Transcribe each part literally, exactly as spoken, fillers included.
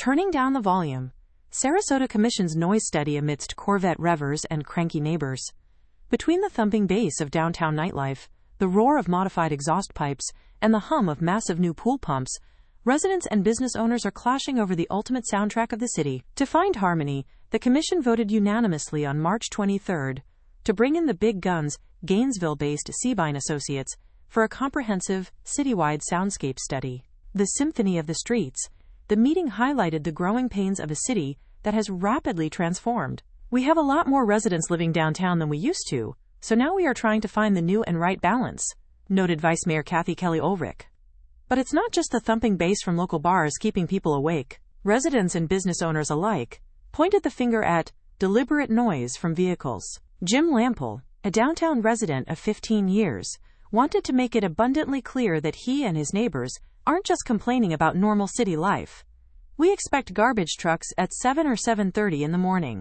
Turning down the volume. Sarasota commissions noise study amidst Corvette revvers and cranky neighbors. Between the thumping bass of downtown nightlife, the roar of modified exhaust pipes, and the hum of massive new pool pumps, residents and business owners are clashing over the ultimate soundtrack of the city. To find harmony, the commission voted unanimously on March twenty-third to bring in the big guns, Gainesville-based Seabine Associates, for a comprehensive, citywide soundscape study. The Symphony of the Streets. The meeting highlighted the growing pains of a city that has rapidly transformed. We have a lot more residents living downtown than we used to, so now we are trying to find the new and right balance, noted Vice Mayor Kathy Kelly Ulrich. But it's not just the thumping bass from local bars keeping people awake. Residents and business owners alike pointed the finger at deliberate noise from vehicles. Jim Lample, a downtown resident of fifteen years, wanted to make it abundantly clear that he and his neighbors aren't just complaining about normal city life. We expect garbage trucks at seven or seven thirty in the morning.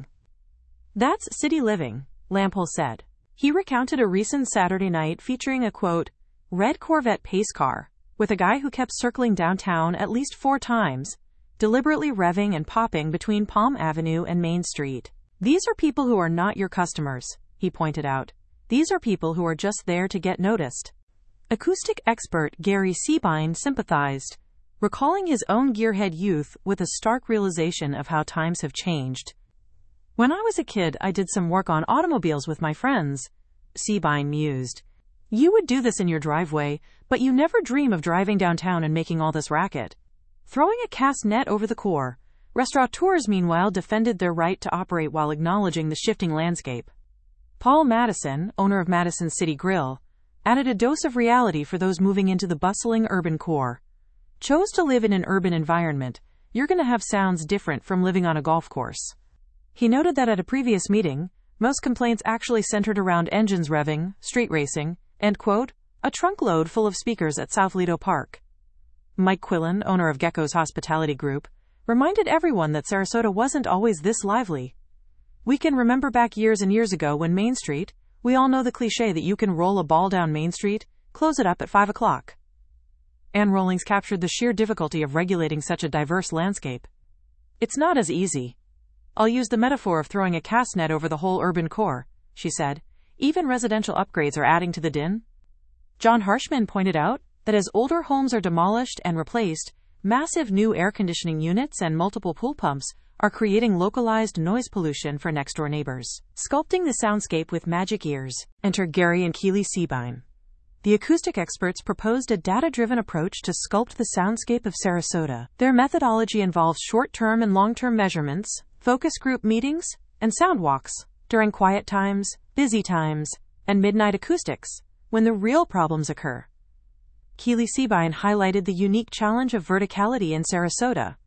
That's city living, Lample said. He recounted a recent Saturday night featuring a, quote, red Corvette pace car, with a guy who kept circling downtown at least four times, deliberately revving and popping between Palm Avenue and Main Street. These are people who are not your customers, he pointed out. These are people who are just there to get noticed. Acoustic expert Gary Seabine sympathized, recalling his own gearhead youth with a stark realization of how times have changed. When I was a kid, I did some work on automobiles with my friends, Seabine mused. You would do this in your driveway, but you never dream of driving downtown and making all this racket. Throwing a cast net over the core, restaurateurs meanwhile defended their right to operate while acknowledging the shifting landscape. Paul Madison, owner of Madison City Grill, added a dose of reality for those moving into the bustling urban core. Chose to live in an urban environment, you're going to have sounds different from living on a golf course. He noted that at a previous meeting, most complaints actually centered around engines revving, street racing, and, quote, a trunk load full of speakers at South Lido Park. Mike Quillen, owner of Gecko's Hospitality Group, reminded everyone that Sarasota wasn't always this lively. We can remember back years and years ago when Main Street, we all know the cliche that you can roll a ball down Main Street, close it up at five o'clock. Ann Rollings captured the sheer difficulty of regulating such a diverse landscape. It's not as easy. I'll use the metaphor of throwing a cast net over the whole urban core, she said. Even residential upgrades are adding to the din. John Harshman pointed out that as older homes are demolished and replaced, massive new air conditioning units and multiple pool pumps are creating localized noise pollution for next-door neighbors. Sculpting the soundscape with magic ears. Enter Gary and Keely Seabine. The acoustic experts proposed a data-driven approach to sculpt the soundscape of Sarasota. Their methodology involves short-term and long-term measurements, focus group meetings, and sound walks during quiet times, busy times, and midnight acoustics, when the real problems occur. Keely Seabine highlighted the unique challenge of verticality in Sarasota.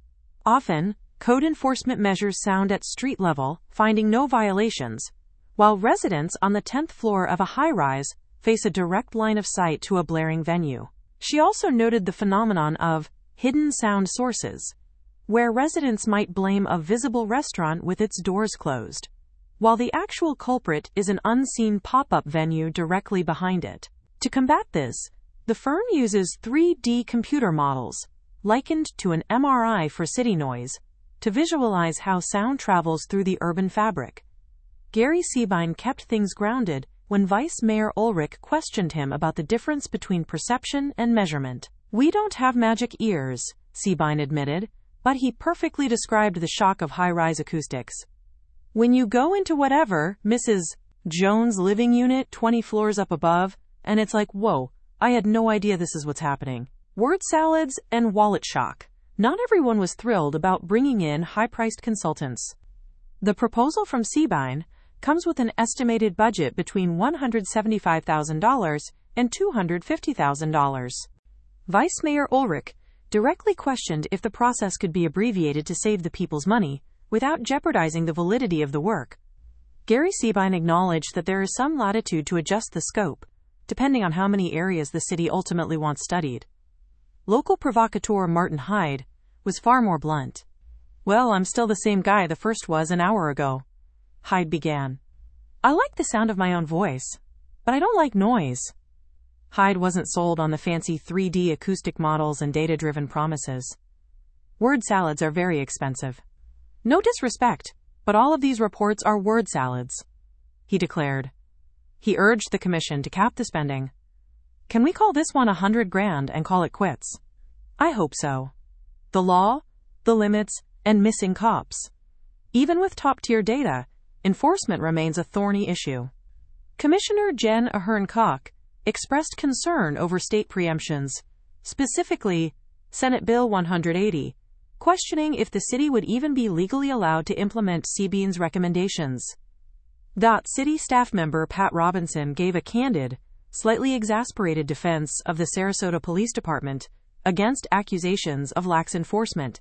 Often, code enforcement measures sound at street level, finding no violations, while residents on the tenth floor of a high-rise face a direct line of sight to a blaring venue. She also noted the phenomenon of hidden sound sources, where residents might blame a visible restaurant with its doors closed, while the actual culprit is an unseen pop-up venue directly behind it. To combat this, the firm uses three D computer models, likened to an M R I for city noise, to visualize how sound travels through the urban fabric. Gary Seabine kept things grounded when Vice Mayor Ulrich questioned him about the difference between perception and measurement. We don't have magic ears, Seabine admitted, but he perfectly described the shock of high-rise acoustics. When you go into whatever, Missus Jones' living unit twenty floors up above, and it's like, whoa, I had no idea this is what's happening. Word salads and wallet shock. Not everyone was thrilled about bringing in high-priced consultants. The proposal from Seabine comes with an estimated budget between one hundred seventy-five thousand dollars and two hundred fifty thousand dollars. Vice Mayor Ulrich directly questioned if the process could be abbreviated to save the people's money without jeopardizing the validity of the work. Gary Seabine acknowledged that there is some latitude to adjust the scope, depending on how many areas the city ultimately wants studied. Local provocateur Martin Hyde was far more blunt. Well, I'm still the same guy the first was an hour ago, Hyde began. I like the sound of my own voice, but I don't like noise. Hyde wasn't sold on the fancy three D acoustic models and data-driven promises. Word salads are very expensive. No disrespect, but all of these reports are word salads, he declared. He urged the commission to cap the spending. Can we call this one a hundred grand and call it quits? I hope so. The law, the limits, and missing cops. Even with top-tier data, enforcement remains a thorny issue. Commissioner Jen Ahern-Koch expressed concern over state preemptions, specifically Senate Bill one eighty, questioning if the city would even be legally allowed to implement C B N's recommendations. City staff member Pat Robinson gave a candid, slightly exasperated defense of the Sarasota Police Department against accusations of lax enforcement.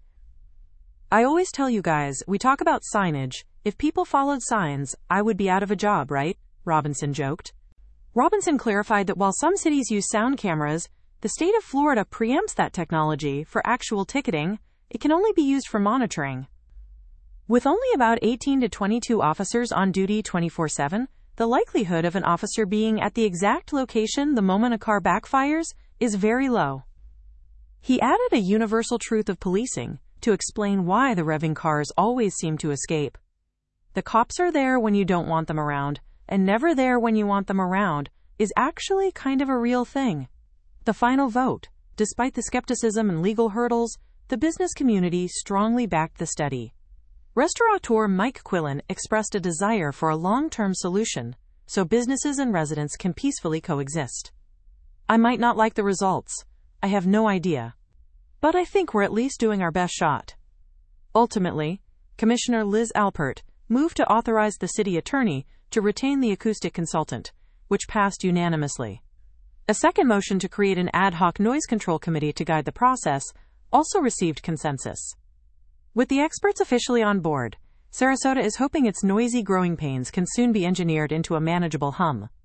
I always tell you guys, we talk about signage. If people followed signs, I would be out of a job, right? Robinson joked. Robinson clarified that while some cities use sound cameras, the state of Florida preempts that technology for actual ticketing. It can only be used for monitoring. With only about eighteen to twenty-two officers on duty twenty-four seven, the likelihood of an officer being at the exact location the moment a car backfires is very low. He added a universal truth of policing to explain why the revving cars always seem to escape. The cops are there when you don't want them around, and never there when you want them around, is actually kind of a real thing. The final vote, despite the skepticism and legal hurdles, the business community strongly backed the study. Restaurateur Mike Quillen expressed a desire for a long-term solution, so businesses and residents can peacefully coexist. I might not like the results. I have no idea. But I think we're at least doing our best shot. Ultimately, Commissioner Liz Alpert moved to authorize the city attorney to retain the acoustic consultant, which passed unanimously. A second motion to create an ad hoc noise control committee to guide the process also received consensus. With the experts officially on board, Sarasota is hoping its noisy growing pains can soon be engineered into a manageable hum.